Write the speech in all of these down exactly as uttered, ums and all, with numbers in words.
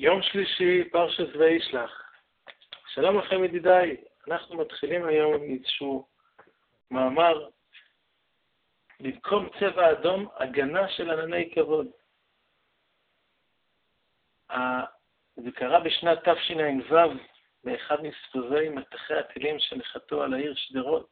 יום שלישי, פרשת וישלח. שלום לכם ידידיי, אנחנו מתחילים היום עם איזשהו מאמר, במקום צבע אדום, הגנה של ענני כבוד. זה קרה בשנת תשע"ו, באחד מספוזי מטחי הטילים שנחתו על העיר שדרות.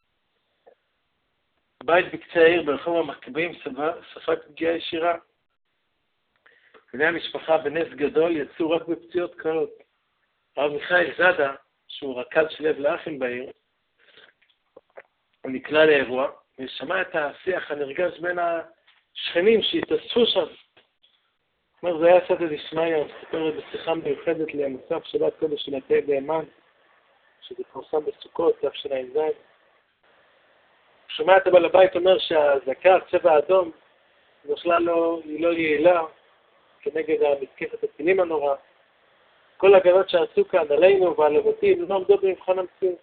בית בקצה העיר ברחוב המכבים ספג פגיעה ישירה. בני המשפחה בנס גדול יצאו רק בפציעות קלות. הרב מיכאל זאדה, שהוא רכז של לב לאחים בעיר, הוא נקלע לאירוע, ושמע את השיח הנרגש בין השכנים שהתאספו שם. זאת אומרת, זה היה סעתא דשמיא, הוא מספר בשיחה מיוחדת למוסף שבת קודש של התה באמן, שזה פורסם בסוכות, תשע"ז. הוא שומע את הבעל הבית אומר שהזקה, צבע האדום, בכלל לא, היא לא יעילה, כנגד המתקפת הטילים הנורא. כל הגנות שעשו כאן עלינו ועל הבתים לא עמדו במבחן המציאות.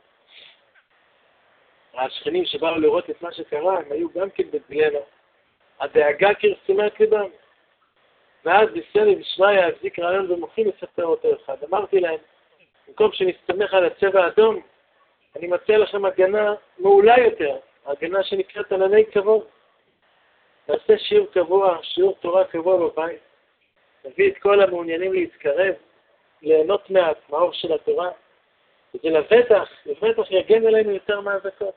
השכנים שבאו לראות את מה שקרה, הם היו גם כן בדילמה. הדאגה כרסמה את ליבם. ואז בסדר בשמיא החזיק רעיון במוחי לספר אותו אחד. אמרתי להם, במקום שנסתמך על הצבע האדום, אני מציע לכם הגנה מעולה יותר, הגנה שנקראת ענני כבוד. נעשה שיעור קבוע, שיעור תורה קבוע בבית. נביא את כל המעוניינים להתקרב, ליהנות מעט מהאור של התורה, וזה לבטח, לבטח יגן עלינו יותר מהזקות.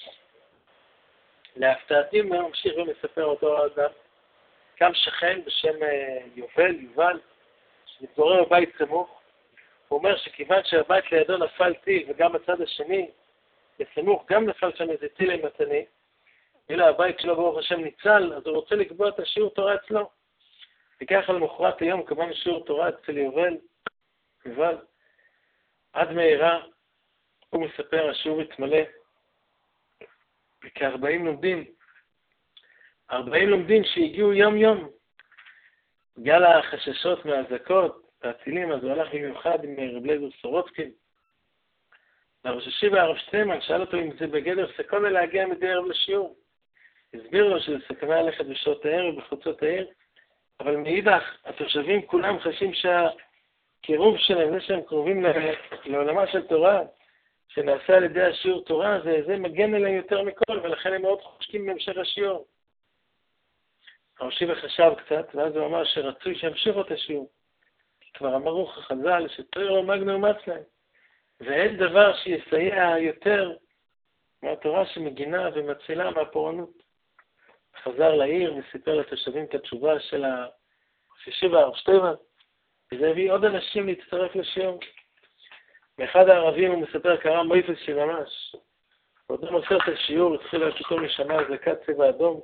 להפתעתי ממשיך ומספר אותו אדם, קם שכן בשם יובל, יובל, שמתגורר בבית סמוך. הוא אומר שכיוון שהבית לידו נפל טיל וגם בצד השני, בסמוך גם נפל שם איזה טיל אימתני, ואילו הבית שלו ברוך השם ניצל, אז הוא רוצה לקבוע את השיעור תורה אצלו. וככה למחרת היום קבענו שיעור תורה אצל יובל, יובל, עד מהרה הוא מספר, השיעור התמלא, וכ-ארבעים לומדים, ארבעים לומדים שהגיעו יום יום, בגלל החששות מהזקות והצילים, אז הוא הלך במיוחד עם רב אליעזר סורוצקין. והראש השיבה הרב שטיימן שאל אותו אם זה בגדר סכנה להגיע מדי ערב לשיעור. הסביר לו שזה סכנה ללכת בשעות הערב בחוצות העיר, אבל מאידך, התושבים כולם חשים שהקירוב שלהם, זה שהם קרובים לעולמה של תורה, שנעשה על ידי השיעור תורה, זה, זה מגן אליהם יותר מכל, ולכן הם מאוד חושקים בהמשך השיעור. הרשיבה חשב קצת, ואז הוא אמר שרצוי שימשיכו את השיעור. כבר אמרו חז"ל שתורה מגנה ומצלן, ואין דבר שיסייע יותר מהתורה שמגינה ומצילה מהפורענות. חזר לעיר וסיפר לתושבים את התשובה של השישי והרב שטיימן, וזה הביא עוד אנשים להצטרף לשיעור. באחד הערבים הוא מספר קרא מויפס שממש. עוד לא מוסר את השיעור, התחילה פתאום לשמע זקת צבע אדום.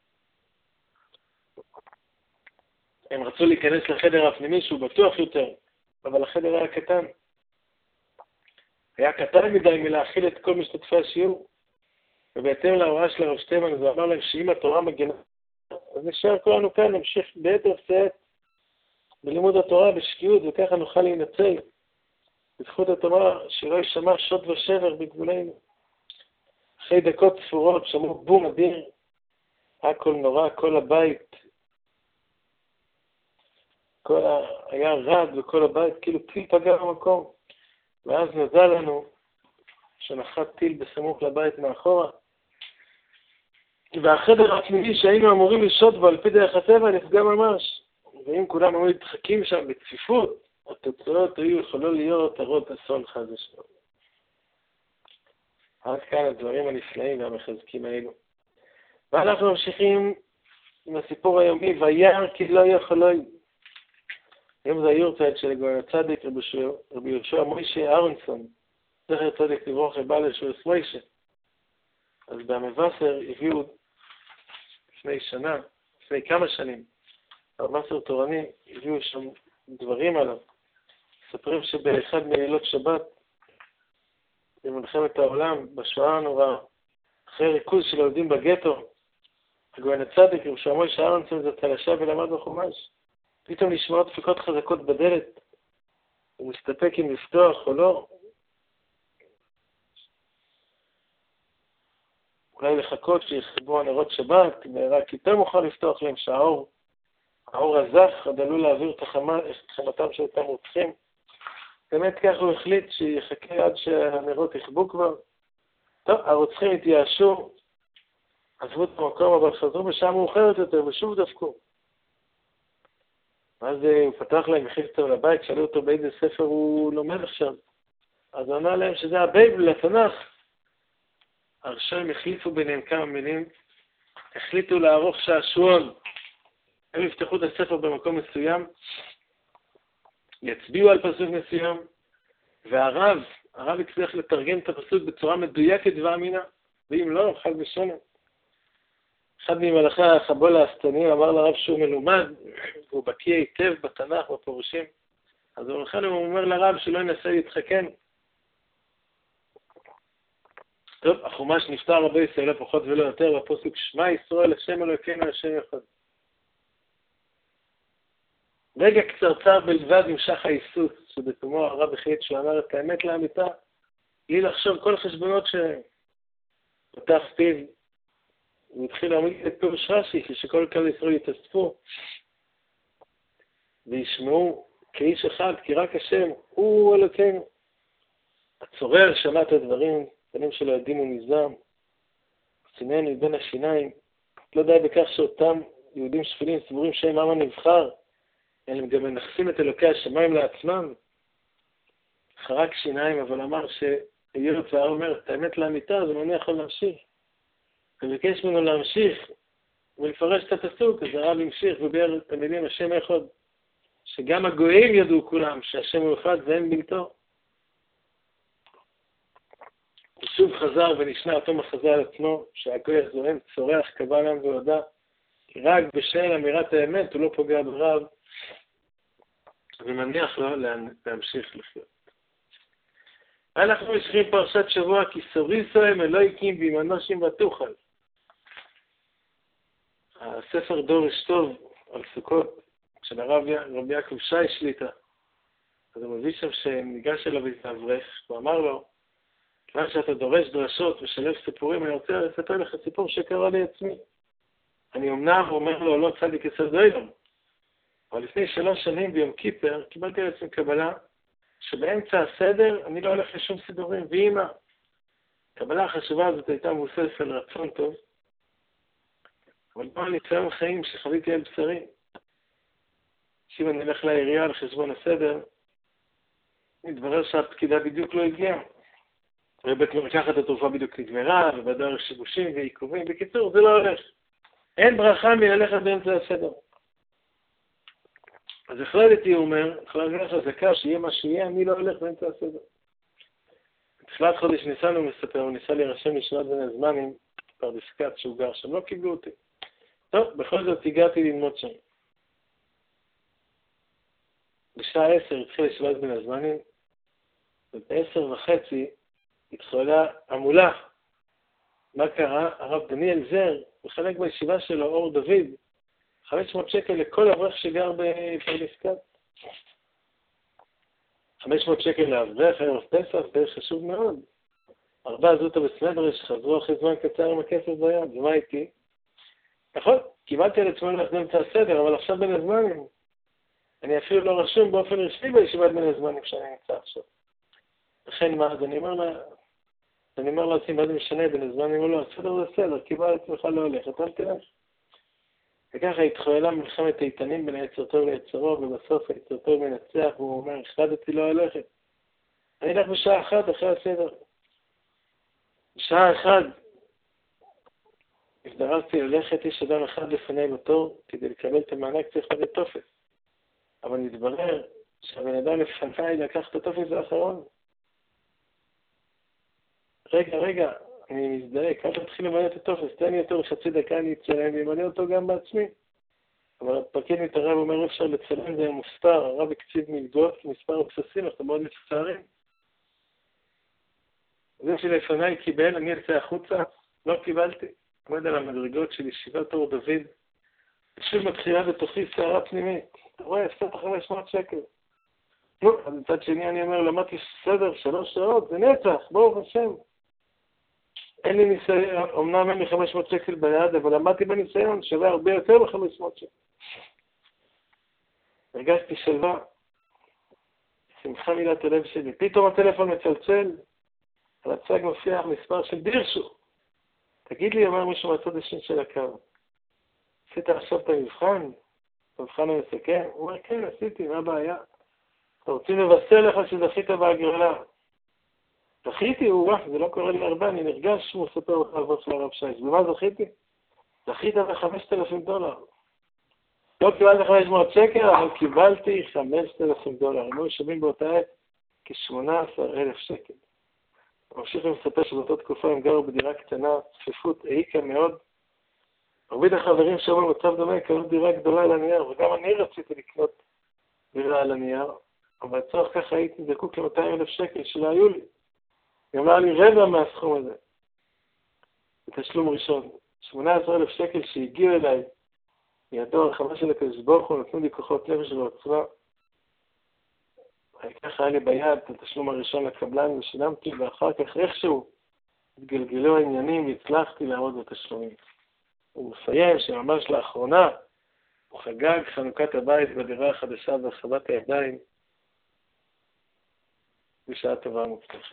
הם רצו להיכנס לחדר הפנימי שהוא בטוח יותר, אבל החדר היה קטן. היה קטן מדי מלהכיל את כל משתתפי השיעור. ובהתאם להוראה של הרב שטיימן, הוא אמר להם שאם התורה מגנה, אז נשאר כולנו כאן, נמשיך ביתר שאת בלימוד התורה, בשקיעות, וככה נוכל להינצל בזכות התורה, שלא יישמע שוד ושבר בגבולנו. אחרי דקות ספורות שמעו בום אדיר, הכל נורא, כל הבית, כל ה... היה רד וכל הבית, כאילו טיל פגע במקום. ואז נודע לנו שנחת טיל בסמוך לבית מאחורה, והחדר הפנימי שהיינו אמורים לשהות בו על פי דרך הטבע נפגע ממש. ואם כולם היו מתחקים שם בצפיפות, התוצאות היו יכולות להיות הרות אסון חס ושלום. עד כאן הדברים הנפלאים והמחזקים האלו. ואנחנו ממשיכים עם הסיפור היומי, וירא כי לא יכולוי. היום זה היורצייט של גאון הצדיק רבי יהושע מוישה אהרונסון, זכר צדיק לברכה בעל ישועות מוישה. אז במבשר הביאו לפני שנה, לפני כמה שנים, במבשר תורני הביאו שם דברים עליו. מספרים שבאחד מלילות שבת, במלחמת העולם, בשואה הנוראה, אחרי ריכוז של היהודים בגטו, הגאון הצדיק רבי יהושע מוישה אהרונסון זה תלשה ולמד בחומש. פתאום נשמעות דפיקות חזקות בדלת, הוא מסתפק אם לפתוח או לא. אולי לחכות שיחברו הנרות שבת, רק יותר מוכן לפתוח להם שהאור האור הזך עוד עלול להעביר את חמתם של אותם רוצחים. באמת כך הוא החליט שיחכה עד שהנרות יכבו כבר. טוב, הרוצחים התייאשו, עזבו את המקום, אבל חזרו בשעה מאוחרת יותר ושוב דפקו. ואז הוא פתח להם, הכניס אותו לבית, שאלו אותו באיזה ספר הוא לומד עכשיו. אז הוא ענה להם שזה הבייבל, התנ"ך. הראשונים החליפו ביניהם כמה מילים, החליטו לערוך שעשועון. הם יפתחו את הספר במקום מסוים, יצביעו על פסוק מסוים, והרב, הרב הצליח לתרגם את הפסוק בצורה מדויקת ואמינה, ואם לא, חד ושונה. אחד ממלאכי החבול העשתני אמר לרב שהוא מלומד, והוא בקיא היטב בתנ"ך, בפירושים. אז הוא אומר לרב שלא ינסה להתחכם. טוב, החומש נפטר רבי ישראל לא פחות ולא יותר, בפסוק שמע ישראל השם אלוקינו השם אחד. רגע קצרצר בלבד נמשך ההיסוס, שבתומו הרב החליט שהוא אמר את האמת לאמיתה, בלי לחשוב כל החשבונות שפתח פיו. הוא התחיל להעמיד את פירוש רש"י, כשכל כלל ישראל יתאספו וישמעו כאיש אחד, כי רק השם הוא אלוקינו. הצורר שמע את הדברים, פנים שלו עדים ומזעם, סינן מבין השיניים. לא די בכך שאותם יהודים שפלים סבורים שהם עם הנבחר, הם גם מנחסים את אלוקי השמיים לעצמם. חרק שיניים, אבל אמר שהיות והר אומר את האמת לאמיתה, אז אני יכול להמשיך. וביקש ממנו להמשיך ולפרש את הפסוק, אז הרב המשיך וביאר את המילים השם אחד, שגם הגויים ידעו כולם שהשם הוא אחד ואין בלתו. הוא שוב חזר ונשנה אותו מחזה על עצמו, שהגוי הזוהם צורח קבל עם והודע, כי רק בשל אמירת האמת הוא לא פוגע ברב, ומניח לו להמשיך לחיות. אנחנו משכים פרשת שבוע, כי סוריסו הם אלוהיקים ועם אנושים ותוכל. הספר דור אשטוב על סוכות של הרב רבי יעקב שי שליטה. אז הוא מביא שם שניגש אליו איזה אברך, הוא אמר לו, כיוון שאתה דורש דרשות ושלב סיפורים, אני רוצה לספר לך סיפור שקרה לי עצמי. אני אמנם אומר לו, לא צדיק יסוד אילום, אבל לפני שלוש שנים ביום כיפר קיבלתי על עצמי קבלה שבאמצע הסדר אני לא הולך לשום סידורים, ואמא, הקבלה החשובה הזאת הייתה מבוססת על רצון טוב, אבל לא אני ציון חיים שחוויתי על בשרי. שאם אני אלך לעירייה על חשבון הסדר, מתברר שהפקידה בדיוק לא הגיעה. ובית מרקחת התרופה בדיוק נגמרה, ובדרך שיבושים ועיכובים. בקיצור, זה לא הולך. אין ברכה מללכת באמצע הסדר. אז החלטתי, הוא אומר, החלטתי לך חזקה שיהיה מה שיהיה, אני לא הולך באמצע הסדר. בתחילת חודש ניסן הוא מספר, הוא ניסה להירשם לשנת בין הזמנים, פרדסקת שהוא גר שם, לא קיבלו אותי. טוב, בכל זאת הגעתי ללמוד שם. בשעה עשר התחיל לשבת בין הזמנים, ובעשר וחצי התחולה המולה. מה קרה? הרב דניאל זר מחלק בישיבה שלו, אור דוד, חמש מאות שקל לכל אברך שגר בפרדסקת. חמש מאות שקל לאברך, ערב פסח, זה חשוב מאוד. ארבעה זוטה בסמדרש חזרו אחרי זמן קצר עם הכסף ביד, ומה איתי? נכון, קיבלתי על עצמנו להחזם את הסדר, אבל עכשיו בין הזמנים. אני אפילו לא רשום באופן רשמי בישיבת בין הזמנים שאני נמצא עכשיו. לכן מה, אז אני אומר לה, אני אומר לעצמי, מה זה משנה בין הזמנים או לא, הסדר זה סדר, קיבל עצמך לא הולכת, אל תלך. וככה התחוללה מלחמת איתנים בין היצר טוב ליצרו, ובסוף היצר טוב מנצח, והוא אומר, החלטתי לא הולכת. אני אלך בשעה אחת אחרי הסדר. בשעה אחת, הזדרזתי ללכת, יש אדם אחד לפני בתור, כדי לקבל את המענק צריך לתת טופס. אבל נתברר שהבן אדם לפניי לקח את הטופס האחרון. רגע, רגע, אני מזדהק, אל תתחיל למלא את הטופס, תן לי אותו לחצי דקה, אני אצלם וימלא אותו גם בעצמי. אבל פקיד מתערב אומר, אפשר לצלם, זה מוסתר, הרב הקציב מלגות, מספר אבססים, אנחנו מאוד מצטערים. זה שלפניי קיבל, אני יצא החוצה, לא קיבלתי. עומד על המדרגות של ישיבת אור דוד, ושוב מתחילה בתוכי שערה פנימית. אתה רואה, הפסדת חמש מאות שקל. נו, אז מצד שני אני אומר, למדתי סדר, שלוש שעות, זה נצח, ברוך השם. אין לי ניסיון, אמנם אין לי חמש מאות שקל ביד, אבל למדתי בניסיון, שווה הרבה יותר מ-חמש מאות שקל. הרגשתי שלווה, שמחה מילת הלב שלי. פתאום הטלפון מצלצל, על הצג מופיע מספר של דירשו. תגיד לי, אמר מישהו מהצד השני של הקו, עשית עכשיו את המבחן? המבחן המסכם? הוא אומר, כן, עשיתי, מה הבעיה? אתה רוצים לבשר לך שזכית בהגרלה. זכיתי, הוא וואף, זה לא קורה לי הרבה, אני נרגש, הוא מספר בחלבות של הרב שייש. ומה זכיתי? זכית ב-חמשת אלפים דולר. לא קיבלתי חמש מאות שקל, אבל קיבלתי חמשת אלפים דולר. הם היו שווים באותה עת כ-שמונה עשר אלף שקל. ממשיך ומספר שבאותה תקופה הם גרו בדירה קטנה, צפיפות העיקה מאוד. מרבית החברים שאומרים מצב דומה, קנו דירה גדולה על הנייר, וגם אני רציתי לקנות דירה על הנייר, אבל לצורך ככה הייתי זקוק ל-מאתיים אלף שקל שלא היו לי. היא אמרה לי רבע מהסכום הזה. בתשלום ראשון. שמונה עשרה אלף שקל שהגיעו אליי, מידו הרחבה של הקדוש ברוך הוא, נתנו לי כוחות נפש ועוצמה. ככה היה לי ביד את התשלום הראשון לקבלן ושילמתי, ואחר כך איכשהו התגלגלו העניינים והצלחתי לעמוד בתשלומים. הוא מסיים שממש לאחרונה הוא חגג חנוכת הבית בדירה החדשה והרחבת הידיים בשעה טובה מוצלחת.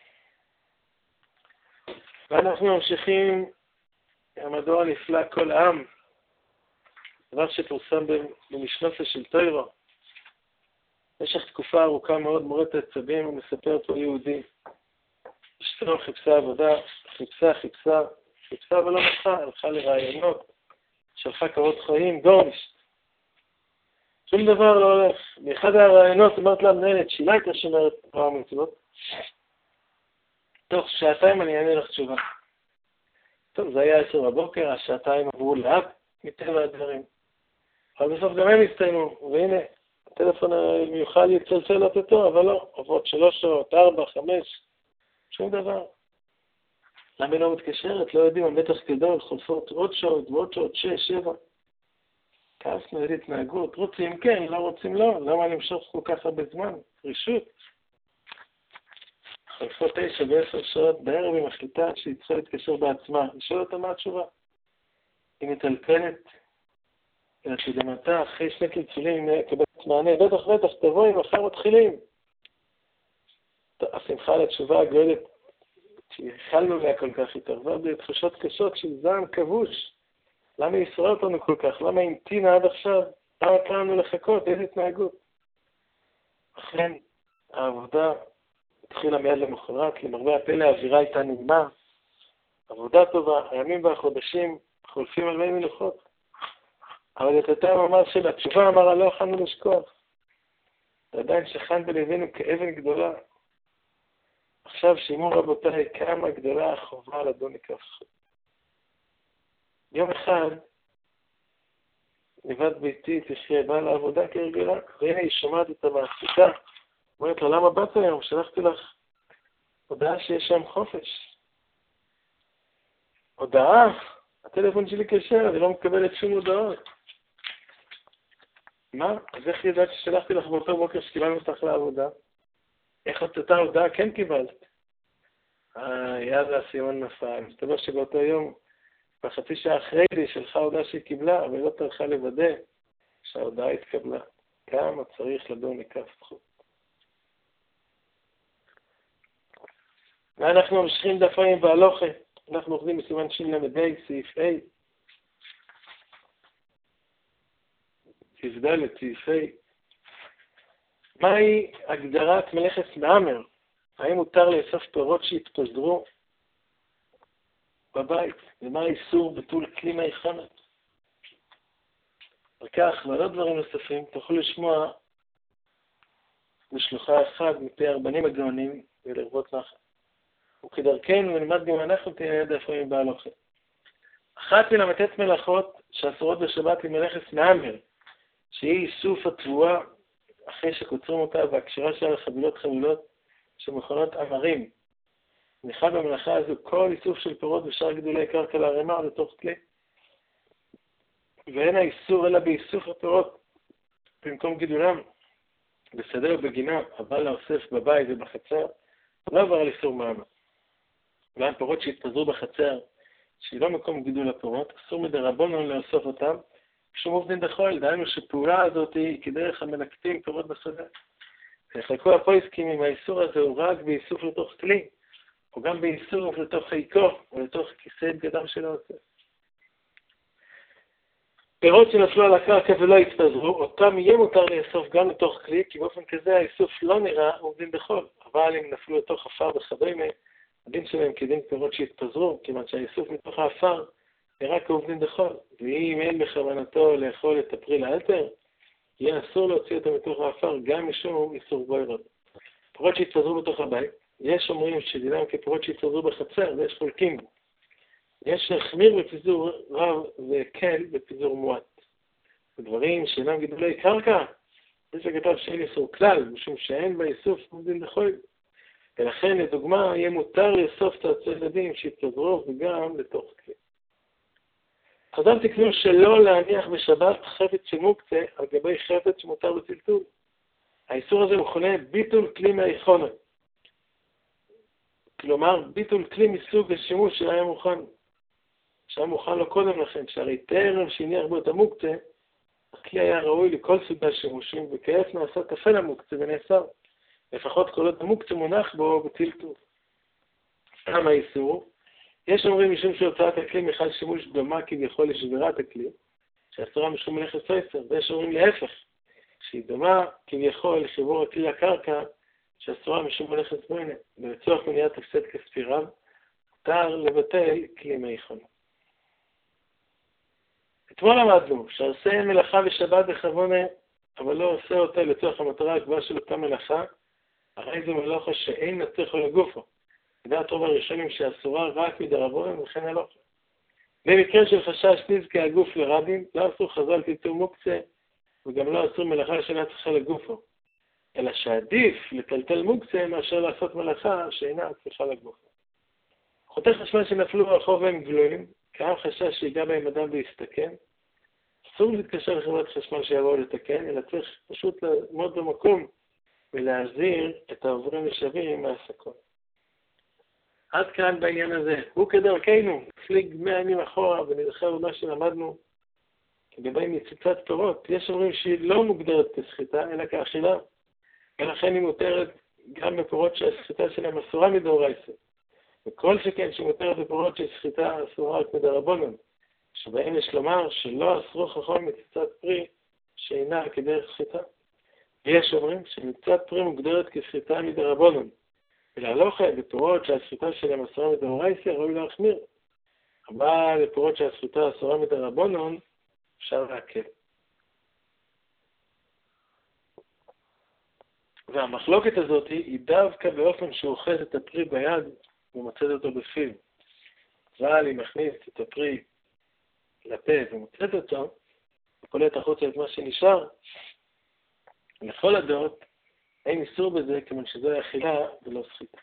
ואנחנו ממשיכים המדור הנפלא כל עם, דבר שפורסם במשנוסה של תוירו. במשך תקופה ארוכה מאוד מורת העצבים, הוא מספר פה יהודי. אשתו חיפשה עבודה, חיפשה, חיפשה, חיפשה ולא מצאה, הלכה לרעיונות, שלחה קורות חיים, גורנישט. שום דבר לא הולך. באחד הרעיונות אמרת לה מנהלת, שאלה הייתה שומרת תורה ומצוות. תוך שעתיים אני אענה לך תשובה. טוב, זה היה עשר בבוקר, השעתיים עברו לאט מטבע הדברים. אבל בסוף גם הם הסתיימו, והנה, הטלפון המיוחד יצלצל אותו, אבל לא, עוברות שלוש שעות, ארבע, חמש, שום דבר. למה היא לא מתקשרת? לא יודעים, המתח גדול, חולפות עוד שעות, ועוד שעות, שש, שבע. כעסנו על התנהגות, רוצים כן, לא רוצים לא, למה למשוך כל כך הרבה זמן? רישות. חולפות תשע ועשר שעות בערב היא מחליטה שהיא צריכה להתקשר בעצמה. לשאול אותה מה התשובה. היא מטלפנת, אלא שדמתה אחרי שני קלצולים היא מקבלת מענה, בטח בטח תבואי, מחר מתחילים. השמחה לתשובה הגדולת שהחלנו לה כל כך התערבה בתחושות קשות של זעם כבוש. למה היא ישרה אותנו כל כך? למה היא המתינה עד עכשיו? למה קראנו לחכות? איזה התנהגות? אכן, העבודה התחילה מיד למחרת, למרבה הפלא האווירה הייתה נעימה. עבודה טובה, הימים והחודשים חולפים על מי מנוחות. אבל את אותה ממש של התשובה אמרה, לא יכולנו לשכוח. ועדיין שכן בלבינו כאבן גדולה. עכשיו שימו רבותיי כמה גדולה החובה על אדון מכף. יום אחד, לבד ביתי תחיה, באה לעבודה כרגלה, והנה היא שומעת את המעסיקה. אומרת לו, למה באת היום? שלחתי לך הודעה שיש שם חופש. הודעה? הטלפון שלי קשר, אני לא מקבלת שום הודעות. מה? אז איך ידעת ששלחתי לך באותו בוקר שקיבלנו אותך לעבודה? איך אותה הודעה כן קיבלת? אה, יד הסימון נפל. מסתבר שבאותו יום, בחצי שעה אחרי לי, שלחה הודעה שהיא קיבלה, אבל לא טרחה לוודא שההודעה התקבלה. כמה צריך לדון מכף זכות. ואנחנו ממשיכים דפים בהלוכה. אנחנו עובדים בסימן שין למדי, סעיף A. סעיף ד', סעיף A. מהי הגדרת מלאכת מאמר? האם מותר לאסוף פירות שהתפזרו בבית? ומה האיסור ביטול כלי מי חמת? וכך, ועוד דברים נוספים, תוכלו לשמוע בשלוחה אחד מפי הרבנים הגאונים ולרבות נחת. וכדרכנו נלמד גם אנחנו תהיה דפים בהלוכה. אחת מן המתת מלאכות שאסורות בשבת היא מלאכת מאמר, שהיא איסוף התבואה אחרי שקוצרים אותה והקשירה שלה לחבילות חבילות שמכונות אמרים. נכלל במלאכה הזו כל איסוף של פירות ושאר גידולי קרקע להרמה לתוך כלי. ואין האיסור אלא באיסוף הפירות במקום גידולם בשדה ובגינה, אבל לאוסף בבית ובחצר, לא עבר על איסור מאמר. ואין פירות שהתפזרו בחצר, שהיא לא מקום גידול הפירות, אסור מדרבנן לאסוף אותם, שום עובדין דחול, דהיינו שפעולה הזאת היא כדרך המלקטים פירות בשדה. וחלקו הפויסקים עם האיסור הזה הוא רק באיסוף לתוך כלי, או גם באיסוף לתוך חיקו, או לתוך כיסא בגדם של העושה. פירות שנפלו על הקרקע ולא התפזרו, אותם יהיה מותר לאסוף גם לתוך כלי, כי באופן כזה האיסוף לא נראה עובדין דחול. אבל אם נפלו לתוך עפר וכדומה, הדין שלהם כדין פירות שהתפזרו, כיוון שהאיסוף מתוך העפר נראה כעובדין דחול. ואם אין בכוונתו לאכול את הפרי לאלתר, יהיה אסור להוציא אותו מתוך העפר גם משום איסור בוירות. פירות שהתפזרו בתוך הבית, יש אומרים שדינם כפירות שהתפזרו בחצר, ויש חולקים. יש להחמיר בפיזור רב וקל בפיזור מועט. בדברים שאינם גידולי קרקע, יש לכתב שאין איסור כלל, משום שאין באיסוף עובדין דחול. ולכן, לדוגמה, יהיה מותר לאסוף את הצדדים שהתפזרו וגם לתוך כלי. חז"ל תקנו שלא להניח בשבת חפץ שמוקצה על גבי חפץ שמותר בטלטול. האיסור הזה מכונה ביטול כלי מהאיכונה. כלומר, ביטול כלי מסוג השימוש שהיה מוכן. שהיה מוכן לו קודם לכן, שהרי טרם שהניח בו את המוקצה, הכלי היה ראוי לכל סוגי השימושים, וכעת נעשה תפל המוקצה ונאסר. לפחות כל עוד המוקצה מונח בו בטלטול. גם האיסור, יש אומרים משום שהוצאת הכלי מחל שימוש דומה כביכול לשבירת הכלי, שאסורה משום מלאכת סויסר, ויש אומרים להפך, שהיא דומה כביכול לחיבור הכלי לקרקע, שאסורה משום מלאכת בוינה, ולצורך מניעת הפסד כספי רב, מותר לבטל כלי מאיכון. אתמול למדנו שעושה מלאכה בשבת בכוונה, אבל לא עושה אותה לצורך המטרה הגבוהה של אותה מלאכה, הרי זו מלאכה שאין נצליחו לגופו. לדעת רוב הראשונים שאסורה רק מדרבנן וכן הלכה. במקרה של חשש נזקי הגוף לרבים, לא אסור חז"ל טלטול מוקצה, וגם לא אסור מלאכה שאינה צריכה לגופו. אלא שעדיף לטלטל מוקצה מאשר לעשות מלאכה שאינה צריכה לגופו. חוטי חשמל שנפלו ברחוב והם גלויים, קיים חשש שיגע בהם אדם ויסתכן. אסור להתקשר לחברת חשמל שיבואו לתקן, אלא צריך פשוט לעמוד במקום ולהזהיר את העוברים ושבים מהסכון. עד כאן בעניין הזה. הוא כדרכנו, נפליג מאה ימים אחורה ונזכר במה שלמדנו לגבי מציצת פירות. יש אומרים שהיא לא מוגדרת כסחיטה, אלא כאכילה. ולכן היא מותרת גם בפירות שהסחיטה שלהם אסורה מדאורייתא. וכל שכן שמותרת בפירות שהסחיטה אסורה רק מדרבנן. שבהם יש לומר שלא אסרו חכם מציצת פרי שאינה כדרך סחיטה. ויש אומרים שמציצת פרי מוגדרת כסחיטה מדרבנן. ולהלוכה, בפירות שהסחיטה שלהם אסורה מדאורייתא, ראוי להחמיר. אבל בפירות שהסחיטה אסורה מדרבנן, אפשר להקל. והמחלוקת הזאת היא דווקא באופן שהוא אוחז את הפרי ביד ומוצאת אותו בפיו. אבל אם מכניס את הפרי לפה ומוצאת אותו, ופולט החוצה את מה שנשאר, לכל הדעות אין איסור בזה כיוון שזו אכילה ולא סחיטה.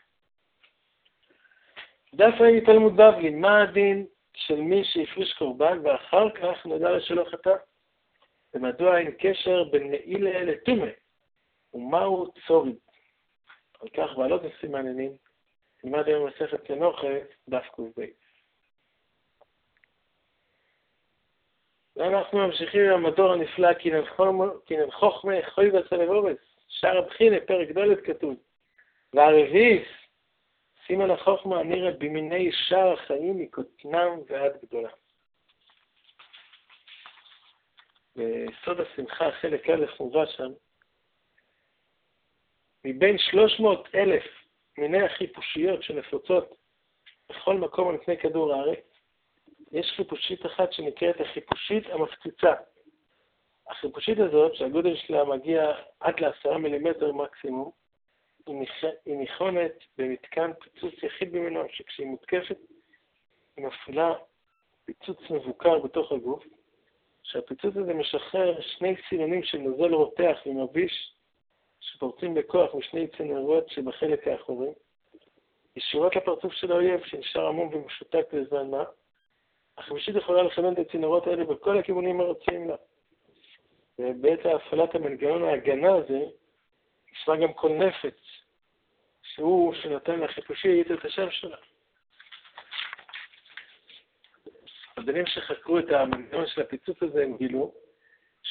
דף ה' מתלמוד בבלי, מה הדין של מי שהפריש קורבן ואחר כך נודע לו שלא חטא? ומדוע אין קשר בין נעילה לטומאה? ומהו צוריד? על כך בעלות נושאים מעניינים, נלמד היום מסכת תנוחה, דף ק"ב. ואנחנו ממשיכים עם המדור הנפלא, כי נן חוכמה חוי בסלבובס, שער הבחינה, פרק ד' כתוב, והרביעיס, סימן החוכמה נראה במיני שער החיים מקוטנם ועד גדולה. בסוד השמחה, חלק א' מובא שם, מבין שלוש מאות אלף מיני החיפושיות שנפוצות בכל מקום על פני כדור הארץ, יש חיפושית אחת שנקראת החיפושית המפציצה. החיפושית הזאת, שהגודל שלה מגיע עד לעשרה מילימטר מקסימום, היא ניחונת במתקן פיצוץ יחיד במנו, שכשהיא מותקפת, היא מפעילה פיצוץ מבוקר בתוך הגוף, שהפיצוץ הזה משחרר שני סילונים של נוזל רותח ומביש, שפורצים בכוח משני צינורות שבחלק האחורי, ישירות לפרצוף של האויב שנשאר עמום ומשותק לזמן מה, החיפושית יכולה לכוון את הצינורות האלה בכל הכיוונים הרצויים לה. ובעת ההפעלת המנגנון ההגנה הזה, נשמע גם כל נפץ, שהוא שנתן לחיפושית את השם שלה. המדענים שחקרו את המנגנון של הפיצוץ הזה הם גילו,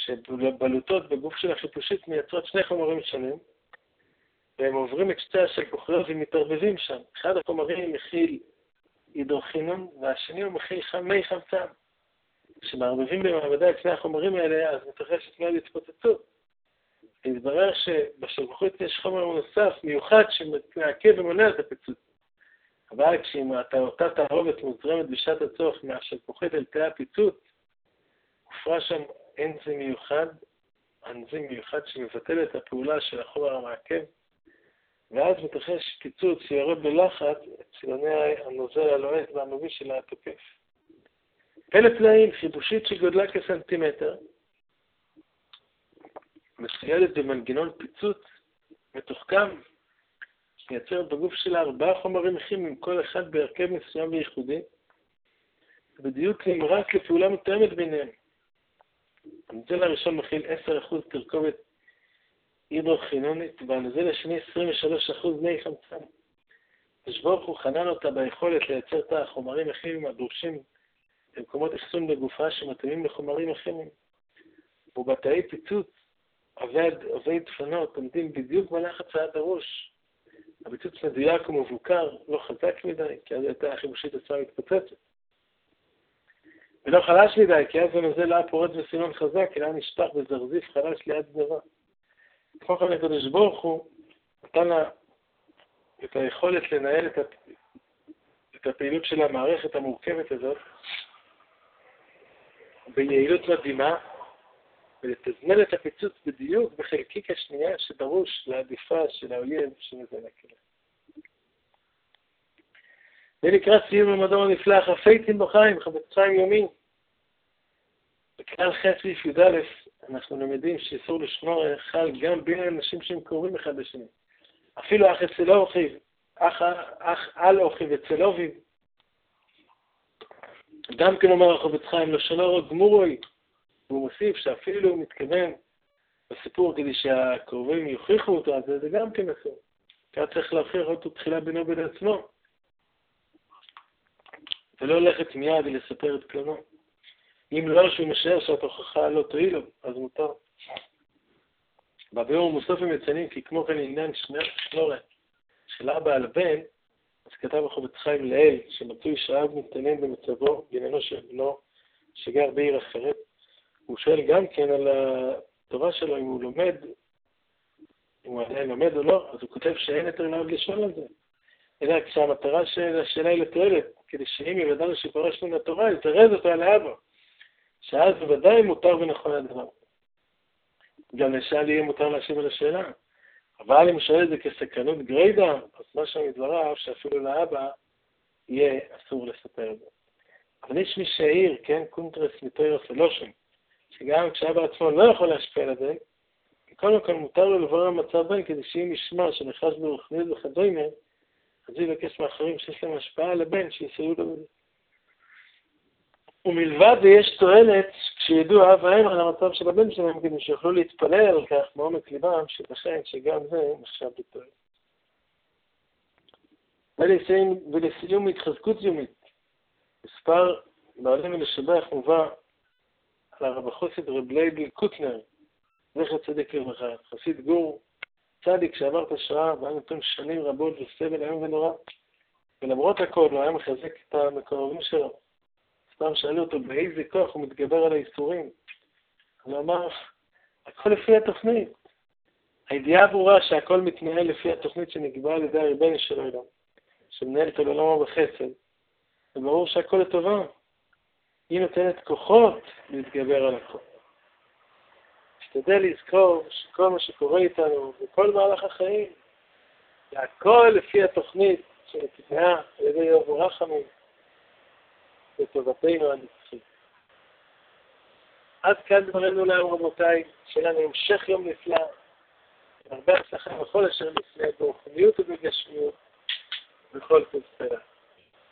שבלוטות בגוף של החיפושית מייצרות שני חומרים שונים, והם עוברים את שתי השלפוחיות ומתערבבים שם. אחד החומרים מכיל הידרוכינון, והשני הוא מכיל מי חמצן. כשמערבבים במעבדה את שני החומרים האלה, אז מתרחשת מיד התפוצצות. והתברר שבשלפוחית יש חומר נוסף מיוחד שמעכב ומונע את הפיצוץ. אבל כשאם אותה תערובת מוזרמת בשעת הצורך מהשלפוחית אל תא הפיצוץ, הופרה שם אנזים מיוחד, אנזים מיוחד שמבטל את הפעולה של החומר המעכב, ואז מתרחש פיצוץ שיורד בלחץ את צילוני הנוזל הלוהט והמביש של התוקף. פלא פלאים, חיפושית שגודלה כסנטימטר, מצוידת במנגנון פיצוץ מתוחכם, שמייצרת בגוף שלה ארבעה חומרים כימיים, כל אחד בהרכב מסוים וייחודי, בדיוק נמרץ לפעולה מתאמת ביניהם. הנוזל הראשון מכיל עשרה אחוז תרכובת הידרוכינונית, והנוזל השני עשרים ושלושה אחוז מי חמצן. ברוך הוא חנן אותה ביכולת לייצר את החומרים הכימיים הדרושים במקומות אחסון בגופה שמתאימים לחומרים הכימיים. ובתאי פיצוץ, עבי דפנות עומדים בדיוק בלחץ הדרוש. הפיצוץ מדויק ומבוקר, לא חזק מדי, כי אז הייתה החיפושית עצמה מתפוצצת. ולא חלש מדי, כי אז הנוזל לא היה פורץ בסינון חזק, אלא נשטח בזרזיף חלש ליד זנבה. כמו כן הקדוש ברוך הוא נתן לה את היכולת לנהל את, הפ... את הפעילות של המערכת המורכבת הזאת ביעילות מדהימה, ולתזמן את הפיצוץ בדיוק בחלקיק השנייה שדרוש לעדיפה של האויב שנזנק אליה. זה נקרא סיום המדור הנפלא, חפצים בחיים, חפץ חיים יומי. בכלל ח' וי"א אנחנו למדים שאיסור לשמור חל גם בין אנשים שהם קרובים אחד לשני. אפילו אח אצל אחיו, אח, אח על אחיו אצל אביו. גם כן אומר החפץ חיים, לשונו רק גמורוי. והוא מוסיף שאפילו הוא מתכוון בסיפור כדי שהקרובים יוכיחו אותו, אז זה גם כן אסור. כי היה צריך להוכיח אותו תחילה בינו בין עצמו. ולא הולכת מיד לספר את כלונו. אם לא שהוא משער שהתוכחה לא תועיל לו, אז מותר. בביאור מוסוף הם מציינים כי כמו כן עניין שנורת של אבא על בן, אז כתב החפץ חיים לאל שמצוי שאב מתעניין במצבו בעניינו של בנו שגר בעיר אחרת. הוא שואל גם כן על התורה שלו אם הוא לומד, אם הוא עדיין לומד או לא, אז הוא כותב שאין יותר נהוג לשאול על זה. אלא כשהמטרה של השאלה היא לתועלת, כדי שאם יוודאנו שפרש מן התורה, יתרז אותה לאבא. שאז בוודאי מותר ונכון הדבר. גם לשאל יהיה מותר להשיב על השאלה. אבל אם הוא שואל את זה כסכנות גרידא, אז מה שם מדבריו שאפילו לאבא יהיה אסור לספר את זה. אבל יש מי שהעיר, כן, קונטרס מתוירס אלושם, שגם כשאבא עצמו לא יכול להשפיע על זה, קודם כל מותר לו לברר מצב בן, כדי שאם ישמע שנחש ברוחנית וכדומה, אז הוא יבקש מאחרים שיש להם השפעה על הבן, שיסייעו לו בזה. ומלבד יש תועלת כשידעו אב האם על המצב של הבן שלהם, כדי שיוכלו להתפלל על כך מעומק ליבם, שתכן שגם זה נחשב בתועלת. ולסיום, ולסיום התחזקות יומית, מספר בעלים ולשבח מובא על הרב החסיד רב לייבל קוטנר, זכר צדיק לברכה, חסיד גור, צדיק שעבר את השואה והיה נתון שנים רבות וסבל איום ונורא, ולמרות הכל הוא היה מחזק את המקורבים שלו. סתם שאלו אותו באיזה כוח הוא מתגבר על האיסורים. הוא אמר, הכל לפי התוכנית. הידיעה ברורה שהכל מתנהל לפי התוכנית שנקבעה על ידי הריבונו של עולם, שמנהלת על עולמו בחסד. וברור שהכל לטובה. היא נותנת כוחות להתגבר על הכל. תשתדל לזכור שכל מה שקורה איתנו וכל מהלך החיים, שהכל לפי התוכנית שנקבעה על ידי יוב רחמים לטובתנו הנצחית. עד כאן דברנו להם רבותיי, שלנו המשך יום נפלא, הרבה הצלחה בכל אשר לפני ברוחניות ובגשמיות, בכל טוב סלע.